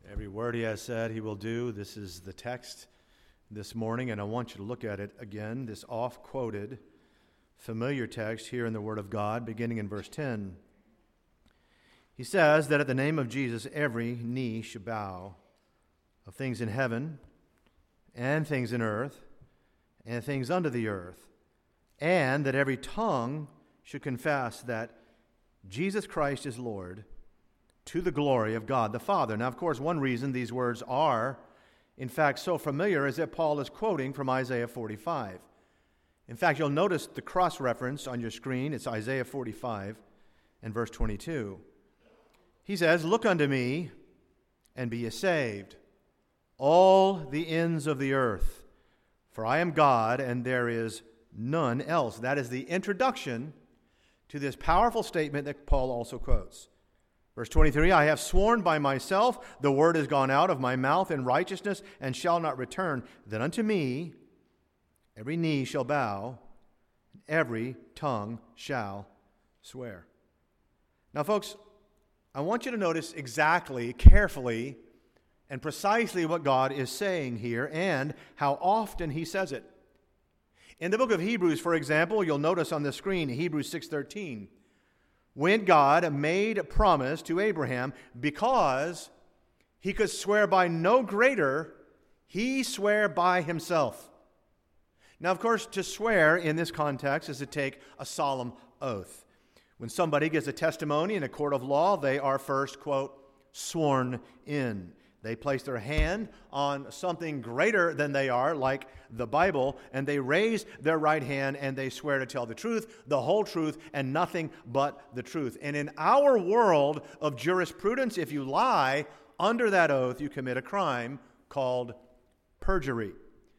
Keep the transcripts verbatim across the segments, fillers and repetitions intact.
Every word he has said, he will do. This is the text this morning, and I want you to look at it again, this oft-quoted, familiar text here in the Word of God, beginning in verse ten. He says that at the name of Jesus, every knee shall bow, of things in heaven, and things in earth, and things under the earth, and that every tongue should confess that Jesus Christ is Lord, to the glory of God the Father. Now, of course, one reason these words are, in fact, so familiar is that Paul is quoting from Isaiah forty-five. In fact, you'll notice the cross-reference on your screen. It's Isaiah forty-five and verse twenty-two. He says, "Look unto me, and be ye saved, all the ends of the earth, for I am God, and there is none else." That is the introduction to this powerful statement that Paul also quotes. Verse twenty-three, "I have sworn by myself, the word has gone out of my mouth in righteousness, and shall not return. That unto me every knee shall bow, and every tongue shall swear." Now, folks, I want you to notice exactly, carefully, and precisely what God is saying here, and how often he says it. In the book of Hebrews, for example, you'll notice on the screen, Hebrews six thirteen, when God made a promise to Abraham, because he could swear by no greater, he swore by himself. Now, of course, to swear in this context is to take a solemn oath. When somebody gives a testimony in a court of law, they are first, quote, sworn in. They place their hand on something greater than they are, like the Bible, and they raise their right hand and they swear to tell the truth, the whole truth, and nothing but the truth. And in our world of jurisprudence, if you lie under that oath, you commit a crime called perjury.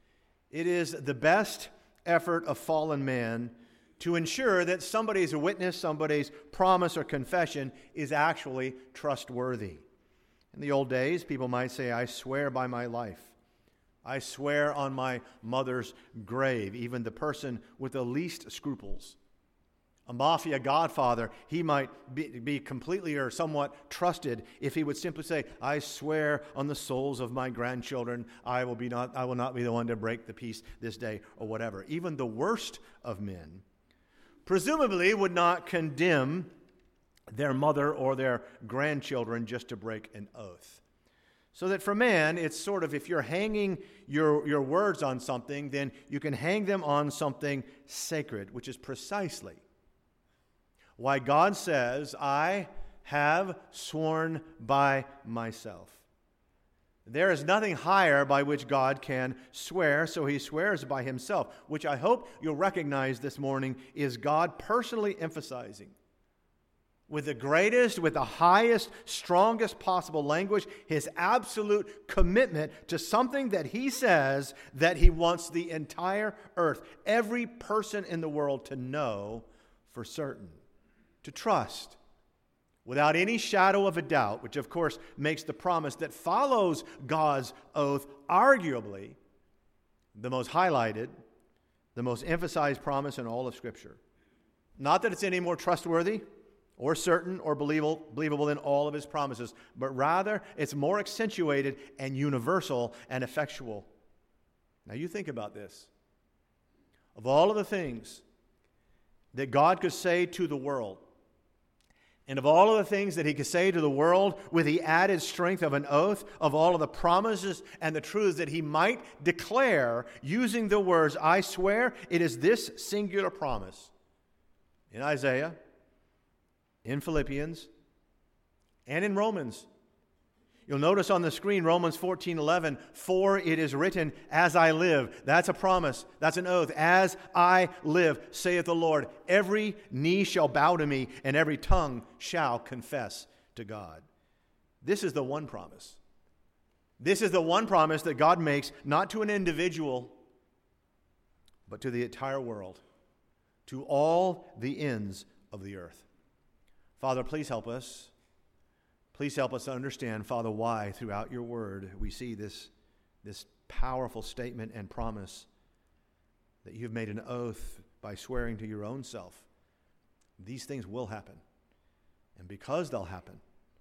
It is the best effort of fallen man to ensure that somebody's witness, somebody's promise or confession is actually trustworthy. In the old days, people might say, "I swear by my life. I swear on my mother's grave." Even the person with the least scruples. A mafia godfather, he might be, be completely or somewhat trusted if he would simply say, "I swear on the souls of my grandchildren, I will be not, I will not be the one to break the peace this day," or whatever. Even the worst of men presumably would not condemn their mother or their grandchildren just to break an oath. So that for man, it's sort of, if you're hanging your, your words on something, then you can hang them on something sacred, which is precisely why God says, "I have sworn by myself." There is nothing higher by which God can swear, so he swears by himself, which I hope you'll recognize this morning is God personally emphasizing, with the greatest, with the highest, strongest possible language, his absolute commitment to something that he says that he wants the entire earth, every person in the world, to know for certain, to trust, without any shadow of a doubt, which of course makes the promise that follows God's oath arguably the most highlighted, the most emphasized promise in all of Scripture. Not that it's any more trustworthy or certain or believable, believable than all of his promises, but rather it's more accentuated and universal and effectual. Now you think about this. Of all of the things that God could say to the world, and of all of the things that he could say to the world with the added strength of an oath, of all of the promises and the truths that he might declare using the words, "I swear," it is this singular promise in Isaiah, in Philippians, and in Romans. You'll notice on the screen Romans fourteen eleven, "For it is written, as I live." That's a promise. That's an oath. "As I live, saith the Lord, every knee shall bow to me, and every tongue shall confess to God." This is the one promise. This is the one promise that God makes, not to an individual, but to the entire world, to all the ends of the earth. Father, please help us. Please help us to understand, Father, why throughout your word we see this, this powerful statement and promise that you've made an oath by swearing to your own self. These things will happen. And because they'll happen,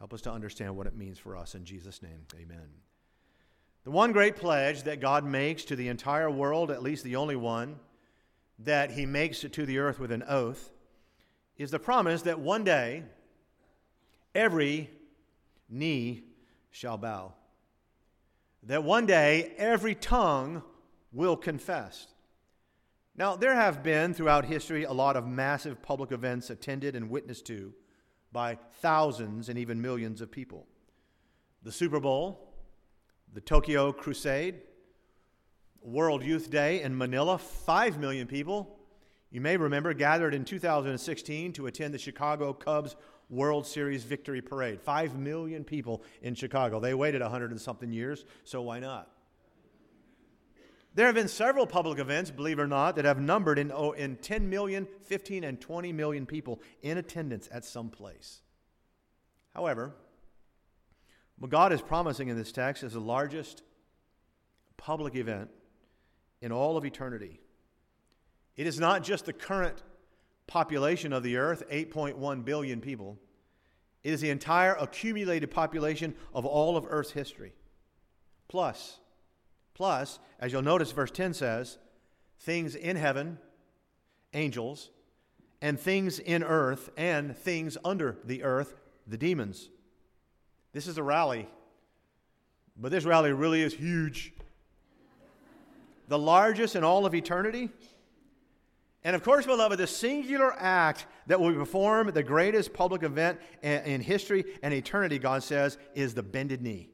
Help us to understand what it means for us. In Jesus' name, amen. The one great pledge that God makes to the entire world, at least the only one that he makes to the earth with an oath, is the promise that one day every knee shall bow. That one day every tongue will confess. Now, there have been throughout history a lot of massive public events attended and witnessed to by thousands and even millions of people. The Super Bowl, the Tokyo Crusade, World Youth Day in Manila, five million people, you may remember, gathered in two thousand sixteen to attend the Chicago Cubs World Series Victory Parade. Five million people in Chicago. They waited a hundred and something years, so why not? There have been several public events, believe it or not, that have numbered in, oh, in ten million, fifteen, and twenty million people in attendance at some place. However, what God is promising in this text is the largest public event in all of eternity. It is not just the current population of the earth, eight point one billion people. It is the entire accumulated population of all of Earth's history. Plus, plus, as you'll notice, verse ten says, things in heaven, angels, and things in earth, and things under the earth, the demons. This is a rally, but this rally really is huge. The largest in all of eternity. And of course, beloved, the singular act that will perform the greatest public event in history and eternity, God says, is the bended knee.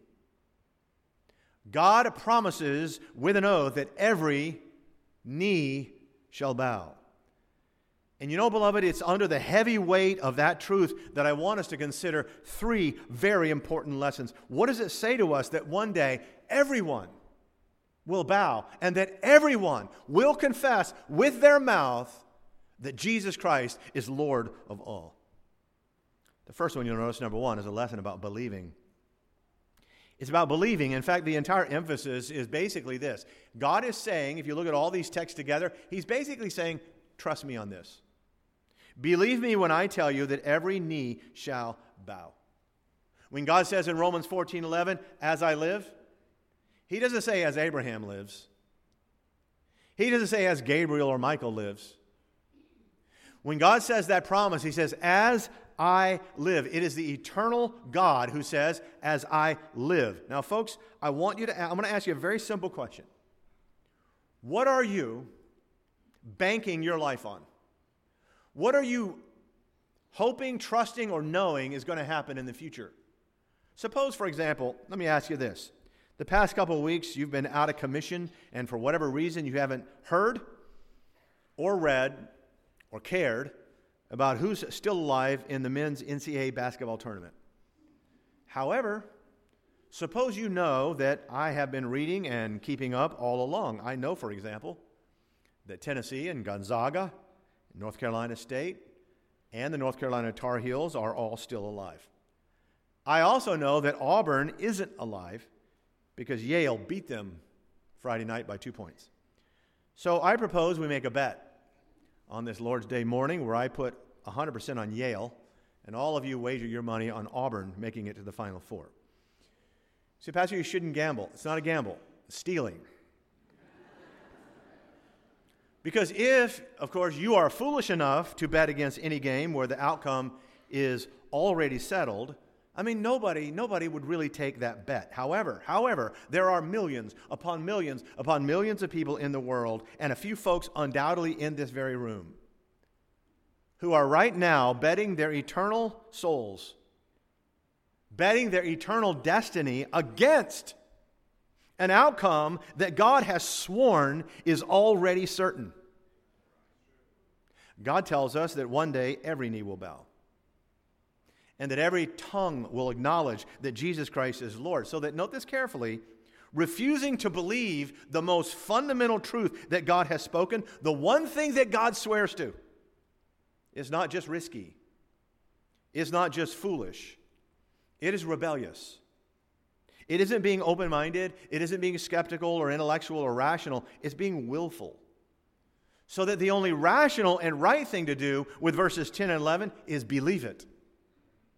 God promises with an oath that every knee shall bow. And you know, beloved, it's under the heavy weight of that truth that I want us to consider three very important lessons. What does it say to us that one day everyone will bow and that everyone will confess with their mouth that Jesus Christ is Lord of all? The first one you'll notice, number one, is a lesson about believing. It's about believing. In fact, the entire emphasis is basically this. God is saying, if you look at all these texts together, he's basically saying, trust me on this. Believe me when I tell you that every knee shall bow. When God says in Romans fourteen eleven, as I live, he doesn't say as Abraham lives. He doesn't say as Gabriel or Michael lives. When God says that promise, he says, as I live. It is the eternal God who says, as I live. Now, folks, I want you to, I'm going to ask you a very simple question. What are you banking your life on? What are you hoping, trusting, or knowing is going to happen in the future? Suppose, for example, let me ask you this. The past couple of weeks, you've been out of commission, and for whatever reason, you haven't heard or read or cared about who's still alive in the men's N C double A basketball tournament. However, suppose you know that I have been reading and keeping up all along. I know, for example, that Tennessee and Gonzaga, North Carolina State, and the North Carolina Tar Heels are all still alive. I also know that Auburn isn't alive because Yale beat them Friday night by two points. So I propose we make a bet on this Lord's Day morning where I put one hundred percent on Yale, and all of you wager your money on Auburn making it to the Final Four. See, Pastor, you shouldn't gamble. It's not a gamble. It's stealing. Because if, of course, you are foolish enough to bet against any game where the outcome is already settled, I mean, nobody, nobody would really take that bet. However, however, there are millions upon millions upon millions of people in the world, and a few folks undoubtedly in this very room, who are right now betting their eternal souls, betting their eternal destiny against an outcome that God has sworn is already certain. God tells us that one day every knee will bow, and that every tongue will acknowledge that Jesus Christ is Lord. So that, note this carefully, refusing to believe the most fundamental truth that God has spoken, the one thing that God swears to, is not just risky, is not just foolish, it is rebellious. It isn't being open-minded, it isn't being skeptical or intellectual or rational, it's being willful. So that the only rational and right thing to do with verses ten and eleven is believe it.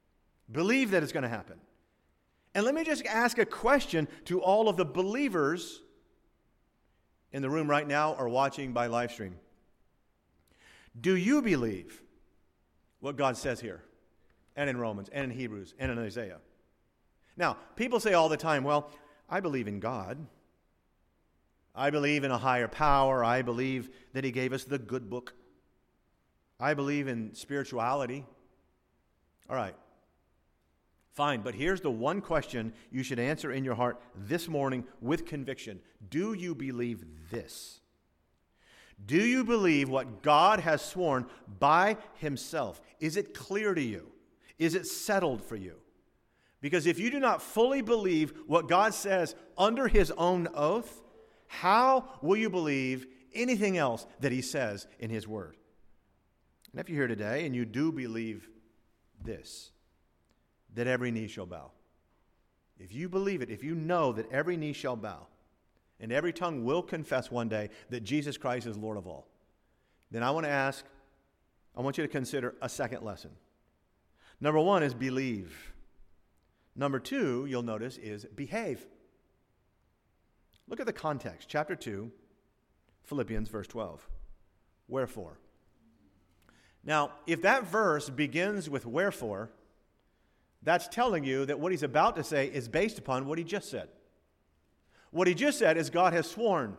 Believe that it's going to happen. And let me just ask a question to all of the believers in the room right now or watching by live stream. Do you believe what God says here, and in Romans, and in Hebrews, and in Isaiah? Now, people say all the time, well, I believe in God. I believe in a higher power. I believe that He gave us the good book. I believe in spirituality. All right. Fine, but here's the one question you should answer in your heart this morning with conviction. Do you believe this? Do you believe what God has sworn by Himself? Is it clear to you? Is it settled for you? Because if you do not fully believe what God says under His own oath, how will you believe anything else that He says in His Word? And if you're here today and you do believe this, that every knee shall bow. If you believe it, if you know that every knee shall bow, and every tongue will confess one day that Jesus Christ is Lord of all, then I want to ask, I want you to consider a second lesson. Number one is believe. Number two, you'll notice, is behave. Look at the context. Chapter two, Philippians, verse twelve. Wherefore. Now, if that verse begins with wherefore, that's telling you that what he's about to say is based upon what he just said. What he just said is God has sworn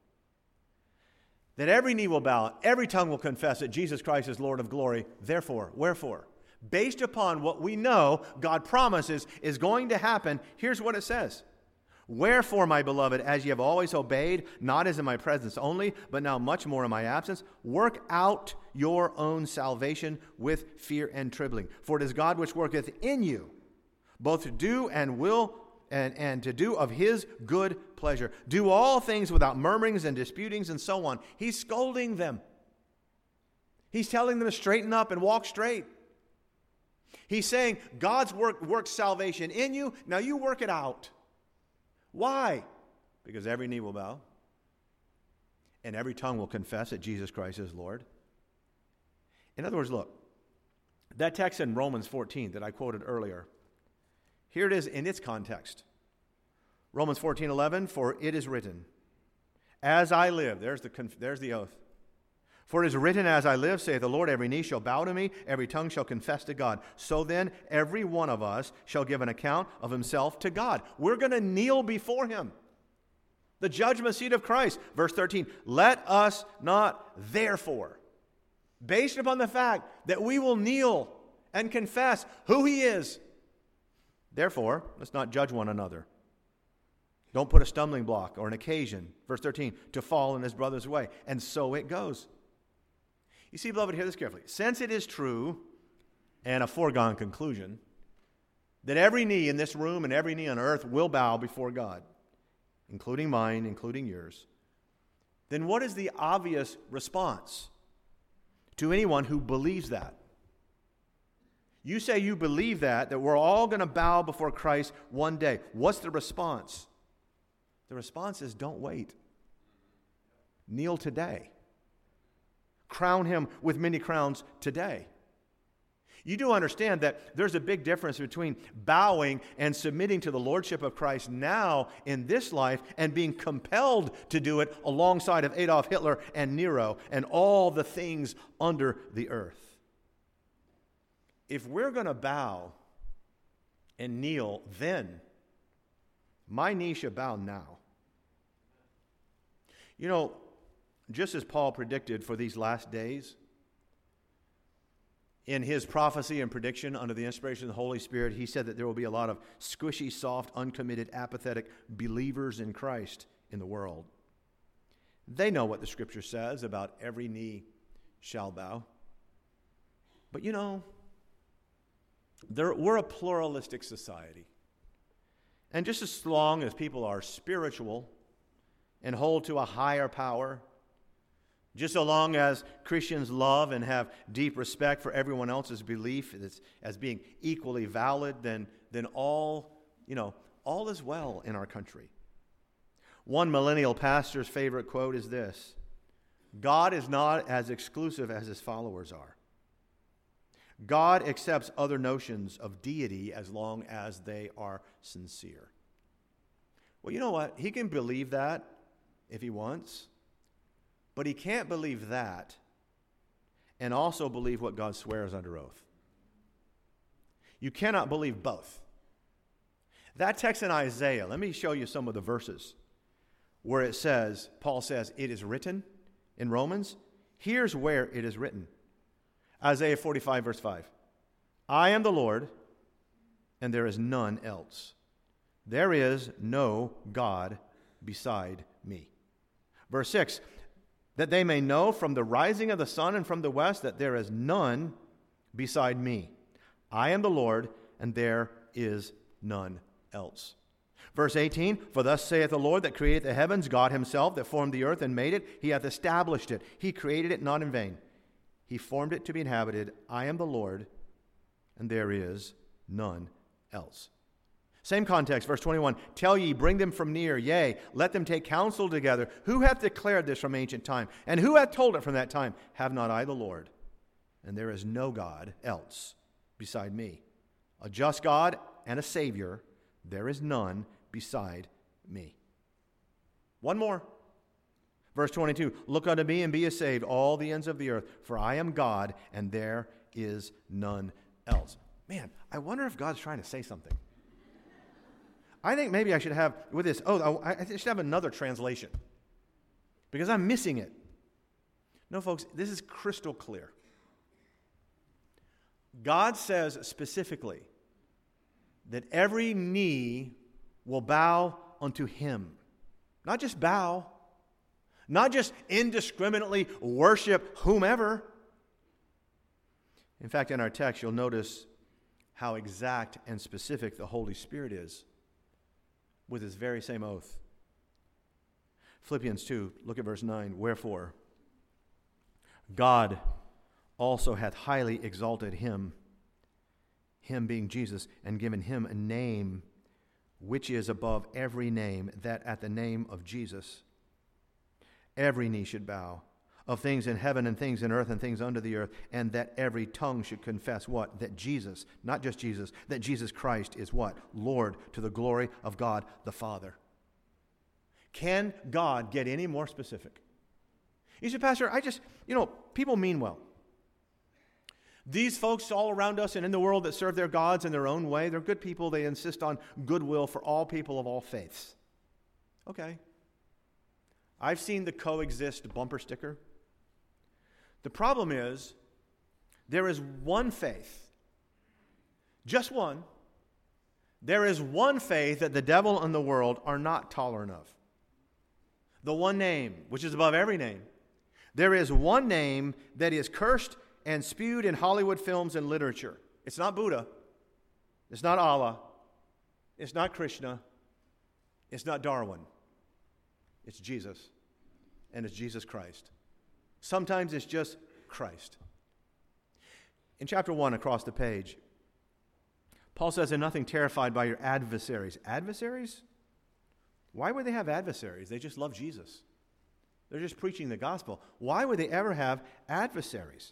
that every knee will bow, every tongue will confess that Jesus Christ is Lord of glory. Therefore, wherefore, based upon what we know God promises is going to happen, here's what it says. Wherefore, my beloved, as ye have always obeyed, not as in my presence only, but now much more in my absence, work out your own salvation with fear and trembling. For it is God which worketh in you, both to do and will, and, and to do of His good pleasure. Do all things without murmurings and disputings and so on. He's scolding them. He's telling them to straighten up and walk straight. He's saying, God's work works salvation in you. Now you work it out. Why? Because every knee will bow and every tongue will confess that Jesus Christ is Lord. In other words, look, that text in Romans fourteen that I quoted earlier, here it is in its context. Romans fourteen eleven, for it is written, as I live, there's the, conf- there's the oath. For it is written, as I live, saith the Lord, every knee shall bow to me, every tongue shall confess to God. So then, every one of us shall give an account of himself to God. We're going to kneel before Him. The judgment seat of Christ. Verse thirteen, let us not therefore, based upon the fact that we will kneel and confess who He is, therefore, let's not judge one another. Don't put a stumbling block or an occasion, verse thirteen, to fall in his brother's way. And so it goes. You see, beloved, hear this carefully. Since it is true and a foregone conclusion that every knee in this room and every knee on earth will bow before God, including mine, including yours, then what is the obvious response to anyone who believes that? You say you believe that, that we're all going to bow before Christ one day. What's the response? The response is don't wait. Kneel today. Crown Him with many crowns today. You do understand that there's a big difference between bowing and submitting to the lordship of Christ now in this life and being compelled to do it alongside of Adolf Hitler and Nero and all the things under the earth. If we're going to bow and kneel, then my knee should bow now. You know, just as Paul predicted for these last days, in his prophecy and prediction under the inspiration of the Holy Spirit, he said that there will be a lot of squishy, soft, uncommitted, apathetic believers in Christ in the world. They know what the Scripture says about every knee shall bow. But you know, there, we're a pluralistic society. And just as long as people are spiritual and hold to a higher power, just so long as Christians love and have deep respect for everyone else's belief as, as being equally valid, then, then all, you know, all is well in our country. One millennial pastor's favorite quote is this: God is not as exclusive as His followers are. God accepts other notions of deity as long as they are sincere. Well, you know what? He can believe that if he wants, but he can't believe that and also believe what God swears under oath. You cannot believe both. That text in Isaiah, let me show you some of the verses where it says, Paul says, it is written in Romans. Here's where it is written. Isaiah forty-five, verse five. I am the Lord, and there is none else. There is no God beside me. Verse six. That they may know from the rising of the sun and from the west that there is none beside me. I am the Lord, and there is none else. Verse eighteen, for thus saith the Lord that created the heavens, God himself that formed the earth and made it. He hath established it. He created it not in vain. He formed it to be inhabited. I am the Lord, and there is none else. Same context, verse twenty-one. Tell ye, bring them from near, yea, let them take counsel together. Who hath declared this from ancient time? And who hath told it from that time? Have not I the Lord? And there is no God else beside me. A just God and a Savior, there is none beside me. One more. Verse twenty-two, look unto me and be ye saved, all the ends of the earth, for I am God, and there is none else. Man, I wonder if God's trying to say something. I think maybe I should have, with this, oh, I should have another translation, because I'm missing it. No, folks, this is crystal clear. God says specifically that every knee will bow unto him. Not just bow, not just indiscriminately worship whomever. In fact, in our text, you'll notice how exact and specific the Holy Spirit is with his very same oath. Philippians two, look at verse nine. Wherefore, God also hath highly exalted him, him being Jesus, and given him a name which is above every name, that at the name of Jesus every knee should bow, of things in heaven and things in earth and things under the earth, and that every tongue should confess what? That Jesus, not just Jesus, that Jesus Christ is what? Lord, to the glory of God the Father. Can God get any more specific? You say, Pastor, I just, you know, people mean well. These folks all around us and in the world that serve their gods in their own way, they're good people. They insist on goodwill for all people of all faiths. Okay. I've seen the coexist bumper sticker. The problem is, there is one faith, just one. There is one faith that the devil and the world are not tolerant of. The one name, which is above every name. There is one name that is cursed and spewed in Hollywood films and literature. It's not Buddha. It's not Allah. It's not Krishna. It's not Darwin. It's Jesus. And it's Jesus Christ. Sometimes it's just Christ. In chapter one, across the page, Paul says, "And nothing terrified by your adversaries." Adversaries? Why would they have adversaries? They just love Jesus. They're just preaching the gospel. Why would they ever have adversaries?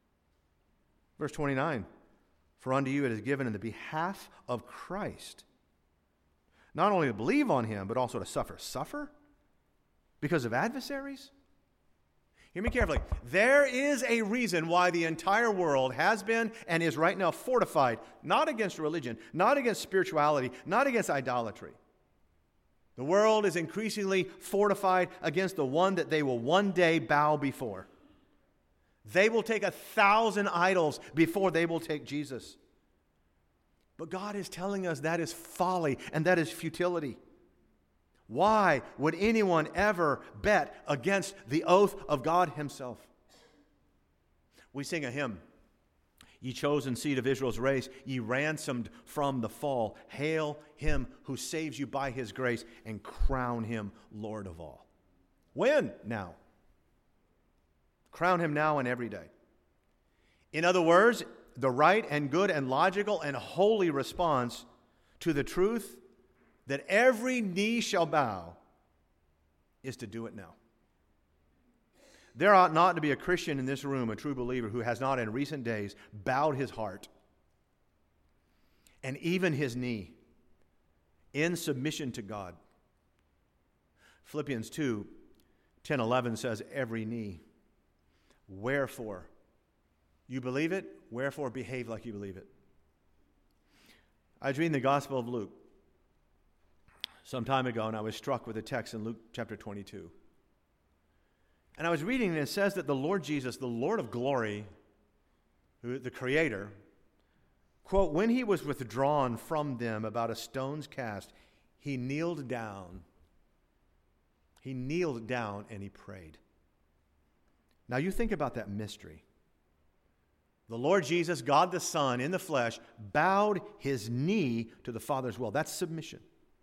Verse twenty-nine, "For unto you it is given in the behalf of Christ, not only to believe on him, but also to suffer." Suffer? Because of adversaries? Hear me carefully. There is a reason why the entire world has been and is right now fortified, not against religion, not against spirituality, not against idolatry. The world is increasingly fortified against the one that they will one day bow before. They will take a thousand idols before they will take Jesus. But God is telling us that is folly and that is futility. Why would anyone ever bet against the oath of God himself? We sing a hymn. Ye chosen seed of Israel's race, ye ransomed from the fall. Hail him who saves you by his grace, and crown him Lord of all. When? Now. Crown him now and every day. In other words, the right and good and logical and holy response to the truth that every knee shall bow is to do it now. There ought not to be a Christian in this room, a true believer, who has not in recent days bowed his heart and even his knee in submission to God. Philippians two, ten, eleven says, every knee. Wherefore, you believe it? Wherefore, behave like you believe it. I was reading the Gospel of Luke some time ago, and I was struck with a text in Luke chapter twenty-two. And I was reading, and it says that the Lord Jesus, the Lord of glory, who, the Creator, quote, when he was withdrawn from them about a stone's cast, he kneeled down. He kneeled down and he prayed. Now you think about that mystery. The Lord Jesus, God the Son, in the flesh, bowed his knee to the Father's will. That's submission.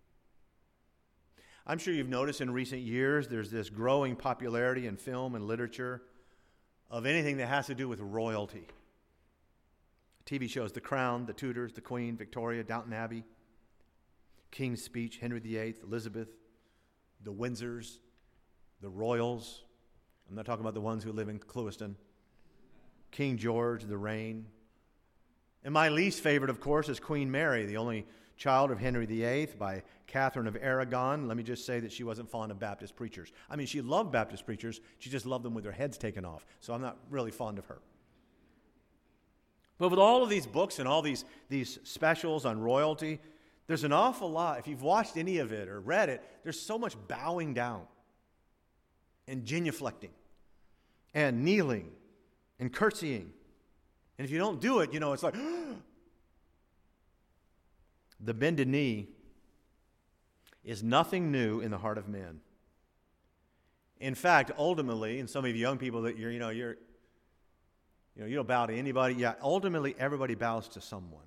I'm sure you've noticed in recent years there's this growing popularity in film and literature of anything that has to do with royalty. T V shows, The Crown, The Tudors, The Queen, Victoria, Downton Abbey, King's Speech, Henry the Eighth, Elizabeth, the Windsors, the Royals. I'm not talking about the ones who live in Clewiston. King George, the reign. And my least favorite, of course, is Queen Mary, the only child of Henry the Eighth by Catherine of Aragon. Let me just say that she wasn't fond of Baptist preachers. I mean, she loved Baptist preachers. She just loved them with their heads taken off. So I'm not really fond of her. But with all of these books and all these, these specials on royalty, there's an awful lot. If you've watched any of it or read it, there's so much bowing down and genuflecting and kneeling and curtsying. And if you don't do it, you know, it's like, the bended knee is nothing new in the heart of man. In fact, ultimately, and some of you young people that you're, you know, you're, you know, you don't bow to anybody. Yeah, ultimately, everybody bows to someone.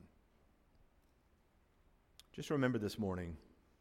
Just remember this morning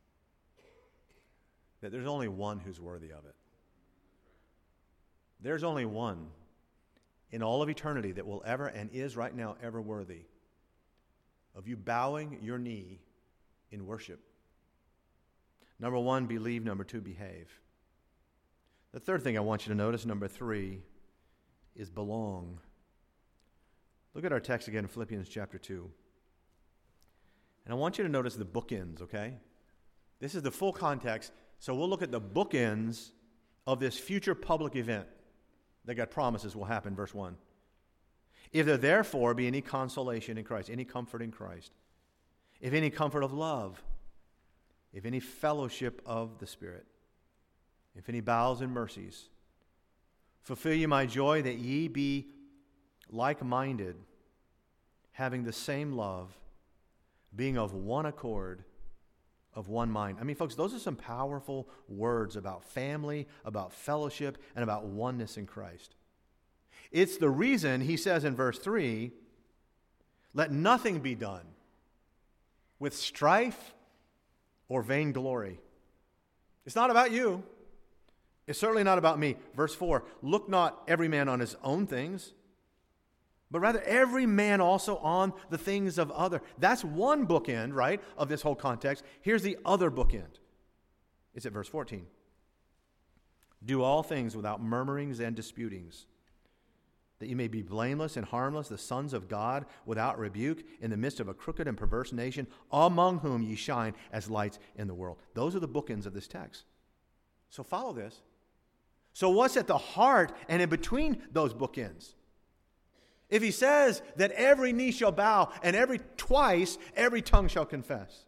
that there's only one who's worthy of it. There's only one in all of eternity that will ever and is right now ever worthy of you bowing your knee in worship. Number one, believe. Number two, behave. The third thing I want you to notice, number three, is belong. Look at our text again in Philippians chapter two. And I want you to notice the bookends, okay? This is the full context, so we'll look at the bookends of this future public event that God promises will happen, verse one. If there therefore be any consolation in Christ, any comfort in Christ, if any comfort of love, if any fellowship of the Spirit, if any bowels and mercies, fulfill ye my joy, that ye be like-minded, having the same love, being of one accord, of one mind. I mean, folks, those are some powerful words about family, about fellowship, and about oneness in Christ. It's the reason he says in verse three, let nothing be done with strife or vainglory. It's not about you. It's certainly not about me. Verse four, look not every man on his own things, but rather every man also on the things of other. That's one bookend, right, of this whole context. Here's the other bookend. It's at verse fourteen. Do all things without murmurings and disputings, that you may be blameless and harmless, the sons of God, without rebuke, in the midst of a crooked and perverse nation, among whom ye shine as lights in the world. Those are the bookends of this text. So follow this. So what's at the heart and in between those bookends? If he says that every knee shall bow and every twice every tongue shall confess.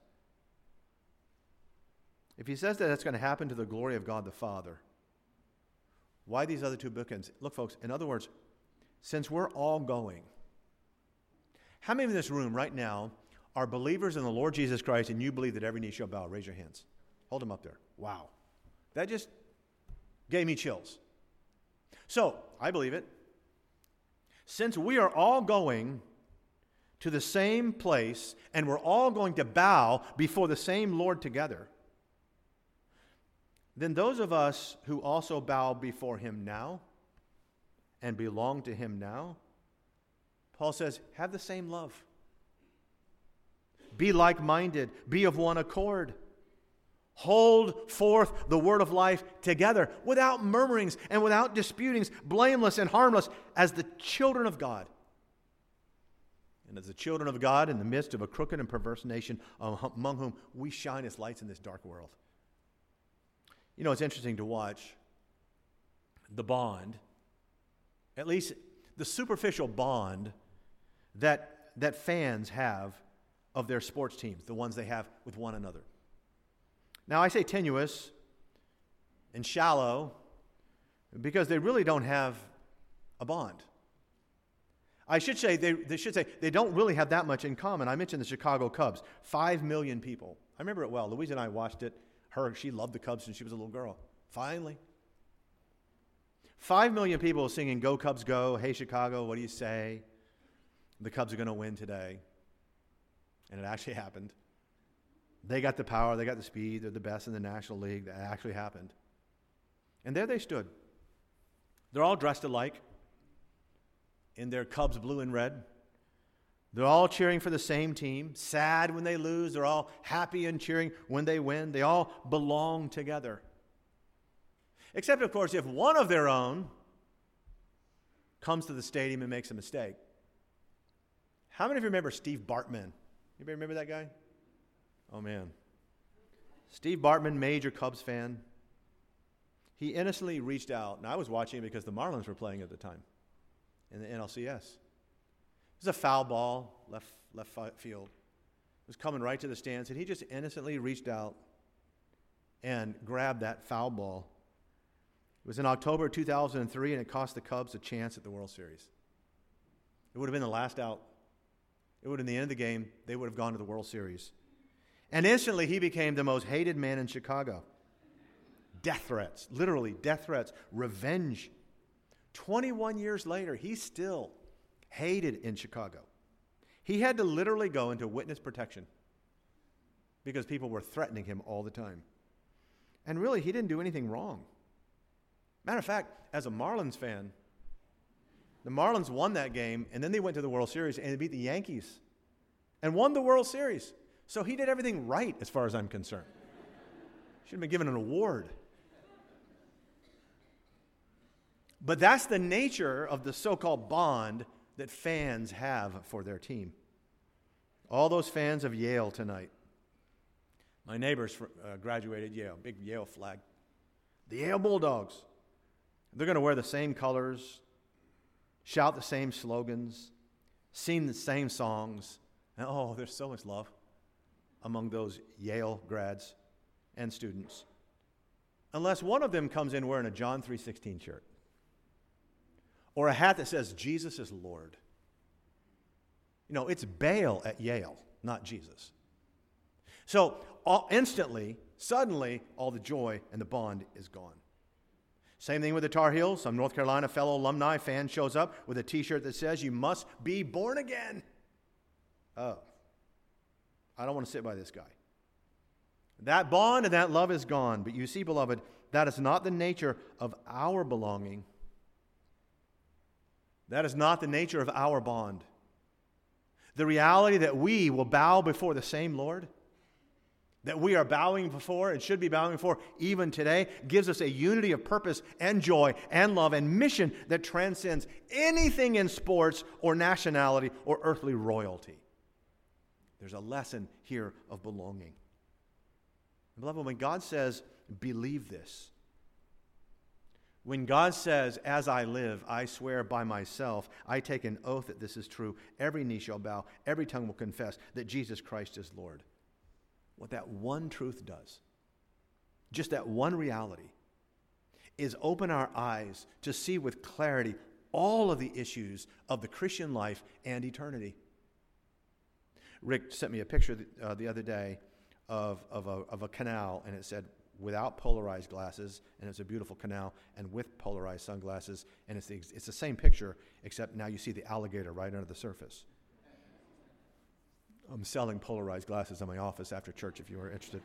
If he says that that's going to happen to the glory of God the Father, why these other two bookends? Look, folks, in other words, since we're all going, how many in this room right now are believers in the Lord Jesus Christ and you believe that every knee shall bow? Raise your hands. Hold them up there. Wow. That just gave me chills. So, I believe it. Since we are all going to the same place and we're all going to bow before the same Lord together, then those of us who also bow before him now and belong to him now, Paul says, have the same love. Be like-minded. Be of one accord. Hold forth the word of life together without murmurings and without disputings, blameless and harmless as the children of God. And as the children of God in the midst of a crooked and perverse nation among whom we shine as lights in this dark world. You know, it's interesting to watch the bond, at least the superficial bond that, that fans have of their sports teams, the ones they have with one another. Now, I say tenuous and shallow because they really don't have a bond. I should say they, they should say they don't really have that much in common. I mentioned the Chicago Cubs, five million people. I remember it well. Louise and I watched it. Her, she loved the Cubs since she was a little girl. Finally. Five million people singing "Go Cubs Go," "Hey Chicago, what do you say? The Cubs are going to win today." And it actually happened. They got the power, they got the speed, they're the best in the National League. That actually happened. And there they stood. They're all dressed alike in their Cubs blue and red. They're all cheering for the same team, sad when they lose. They're all happy and cheering when they win. They all belong together. Except, of course, if one of their own comes to the stadium and makes a mistake. How many of you remember Steve Bartman? Anybody remember that guy? Oh, man. Steve Bartman, major Cubs fan. He innocently reached out, and I was watching it because the Marlins were playing at the time in the N L C S. It was a foul ball, left, left field. It was coming right to the stands, and he just innocently reached out and grabbed that foul ball. It was in October two thousand three, and it cost the Cubs a chance at the World Series. It would have been the last out. It would have been the end of the game. They would have gone to the World Series. And instantly, he became the most hated man in Chicago. Death threats, literally death threats, revenge. twenty-one years later, he's still hated in Chicago. He had to literally go into witness protection because people were threatening him all the time. And really, he didn't do anything wrong. Matter of fact, as a Marlins fan, the Marlins won that game, and then they went to the World Series, and they beat the Yankees and won the World Series. So he did everything right as far as I'm concerned. Should have been given an award. But that's the nature of the so-called bond that fans have for their team. All those fans of Yale tonight. My neighbors uh, graduated Yale, big Yale flag. The Yale Bulldogs. They're going to wear the same colors, shout the same slogans, sing the same songs. And oh, there's so much love among those Yale grads and students. Unless one of them comes in wearing a John three sixteen shirt or a hat that says Jesus is Lord. You know, it's Baal at Yale, not Jesus. So all, instantly, suddenly, all the joy and the bond is gone. Same thing with the Tar Heels. Some North Carolina fellow alumni fan shows up with a T-shirt that says, "You must be born again." Oh, I don't want to sit by this guy. That bond and that love is gone. But you see, beloved, that is not the nature of our belonging. That is not the nature of our bond. The reality that we will bow before the same Lord, that we are bowing before and should be bowing before even today, gives us a unity of purpose and joy and love and mission that transcends anything in sports or nationality or earthly royalty. There's a lesson here of belonging. And beloved, when God says, believe this, when God says, as I live, I swear by myself, I take an oath that this is true, every knee shall bow, every tongue will confess that Jesus Christ is Lord. What that one truth does, just that one reality, is open our eyes to see with clarity all of the issues of the Christian life and eternity. Rick sent me a picture uh, the other day of, of, a, of a canal, and it said, without polarized glasses, and it's a beautiful canal, and with polarized sunglasses, and it's the, it's the same picture, except now you see the alligator right under the surface. I'm selling polarized glasses in my office after church if you are interested.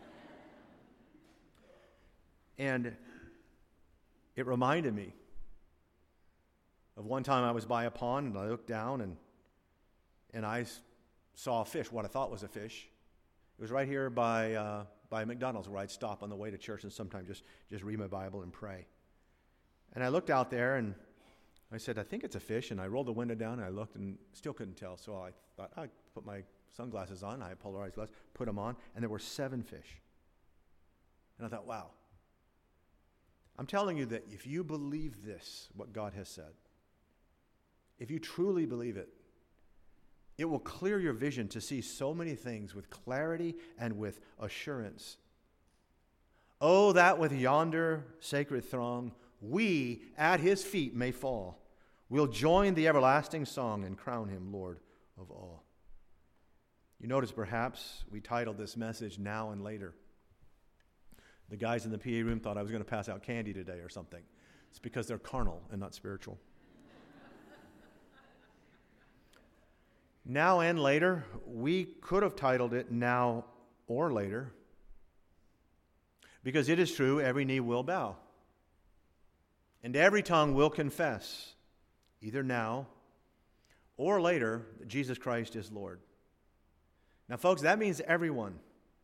And it reminded me of one time I was by a pond, and I looked down, and and I saw a fish, what I thought was a fish. It was right here by uh, by McDonald's where I'd stop on the way to church and sometimes just, just read my Bible and pray. And I looked out there and I said, I think it's a fish. And I rolled the window down and I looked and still couldn't tell. So I thought, I put my sunglasses on. I had polarized glasses, put them on, and there were seven fish. And I thought, wow. I'm telling you that if you believe this, what God has said, if you truly believe it, it will clear your vision to see so many things with clarity and with assurance. Oh, that with yonder sacred throng, we at his feet may fall. We'll join the everlasting song and crown him Lord of all. You notice perhaps we titled this message Now and Later. The guys in the P A room thought I was going to pass out candy today or something. It's because they're carnal and not spiritual. Now and later, we could have titled it Now or Later, because it is true, every knee will bow, and every tongue will confess, either now or later, that Jesus Christ is Lord. Now, folks, that means everyone.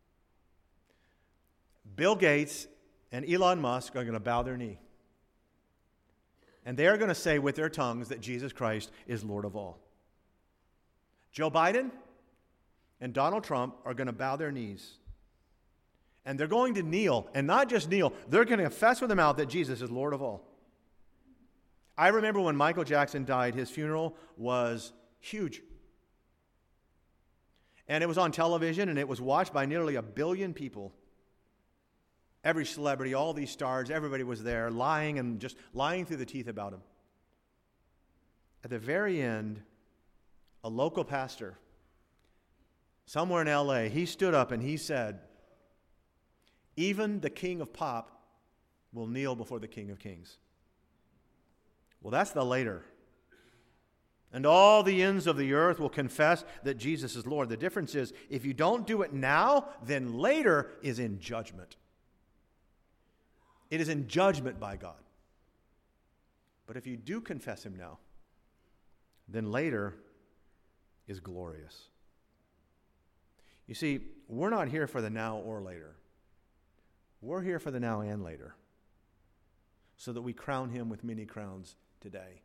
Bill Gates and Elon Musk are going to bow their knee, and they are going to say with their tongues that Jesus Christ is Lord of all. Joe Biden and Donald Trump are going to bow their knees. And they're going to kneel, and not just kneel, they're going to confess with their mouth that Jesus is Lord of all. I remember when Michael Jackson died, his funeral was huge. And it was on television, and it was watched by nearly a billion people. Every celebrity, all these stars, everybody was there, lying and just lying through the teeth about him. At the very end, a local pastor, somewhere in L A, he stood up and he said, even the king of pop will kneel before the King of Kings. Well, that's the later. And all the ends of the earth will confess that Jesus is Lord. The difference is, if you don't do it now, then later is in judgment. It is in judgment by God. But if you do confess him now, then later is glorious. You see, we're not here for the now or later. We're here for the now and later, so that we crown him with many crowns today.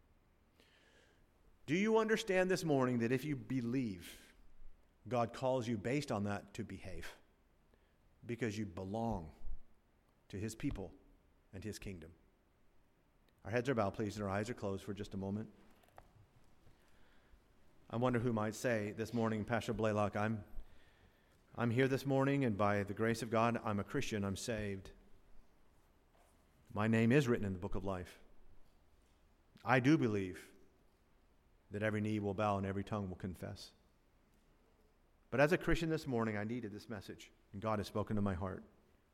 Do you understand this morning that if you believe, God calls you based on that to behave? Because you belong to his people and his kingdom. Our heads are bowed, please, and our eyes are closed for just a moment. I wonder who might say this morning, Pastor Blaylock, I'm, I'm here this morning, and by the grace of God, I'm a Christian, I'm saved. My name is written in the book of life. I do believe that every knee will bow and every tongue will confess. But as a Christian this morning, I needed this message, and God has spoken to my heart.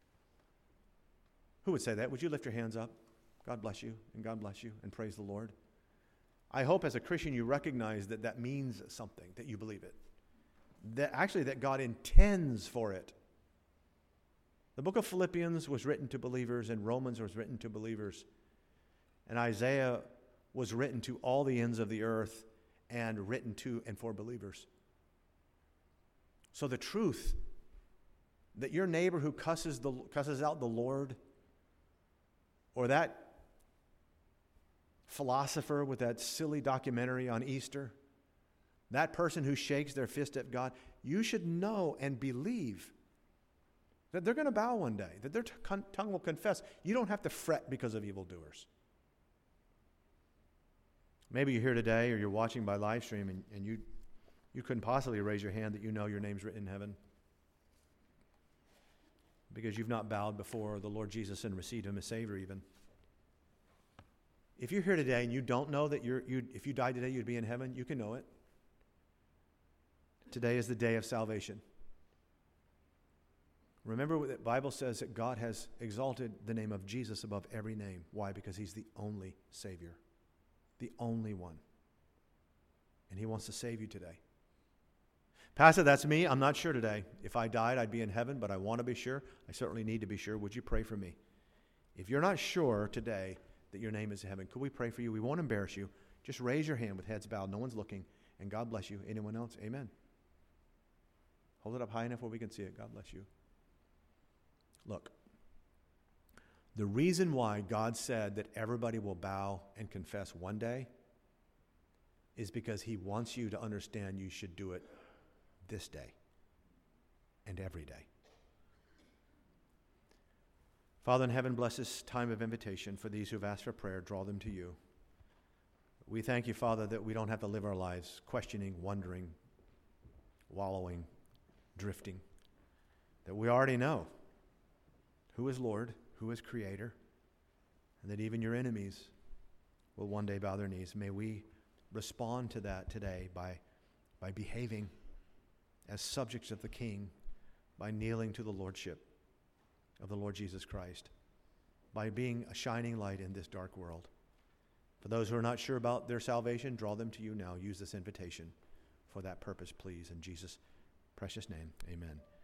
Who would say that? Would you lift your hands up? God bless you, and God bless you, and praise the Lord. I hope as a Christian you recognize that that means something, that you believe it. That actually that God intends for it. The book of Philippians was written to believers, and Romans was written to believers. And Isaiah was written to all the ends of the earth and written to and for believers. So the truth that your neighbor who cusses the cusses out the Lord, or that philosopher with that silly documentary on Easter, that person who shakes their fist at God, you should know and believe that they're going to bow one day, that their t- tongue will confess. You don't have to fret because of evildoers. Maybe you're here today or you're watching by live stream and, and you, you couldn't possibly raise your hand that you know your name's written in heaven because you've not bowed before the Lord Jesus and received him as Savior even. If you're here today and you don't know that you're, you, if you died today, you'd be in heaven, you can know it. Today is the day of salvation. Remember what the Bible says, that God has exalted the name of Jesus above every name. Why? Because he's the only Savior. The only one. And he wants to save you today. Pastor, that's me. I'm not sure today. If I died, I'd be in heaven, but I want to be sure. I certainly need to be sure. Would you pray for me? If you're not sure today that your name is in heaven, could we pray for you? We won't embarrass you. Just raise your hand with heads bowed. No one's looking. And God bless you. Anyone else? Amen. Hold it up high enough where we can see it. God bless you. Look, the reason why God said that everybody will bow and confess one day is because he wants you to understand you should do it this day and every day. Father in heaven, bless this time of invitation for these who've asked for prayer. Draw them to you. We thank you, Father, that we don't have to live our lives questioning, wondering, wallowing, drifting. That we already know who is Lord, who is Creator, and that even your enemies will one day bow their knees. May we respond to that today by, by behaving as subjects of the King, by kneeling to the Lordship of the Lord Jesus Christ, by being a shining light in this dark world. For those who are not sure about their salvation, draw them to you now. Use this invitation for that purpose, please. In Jesus' precious name, amen.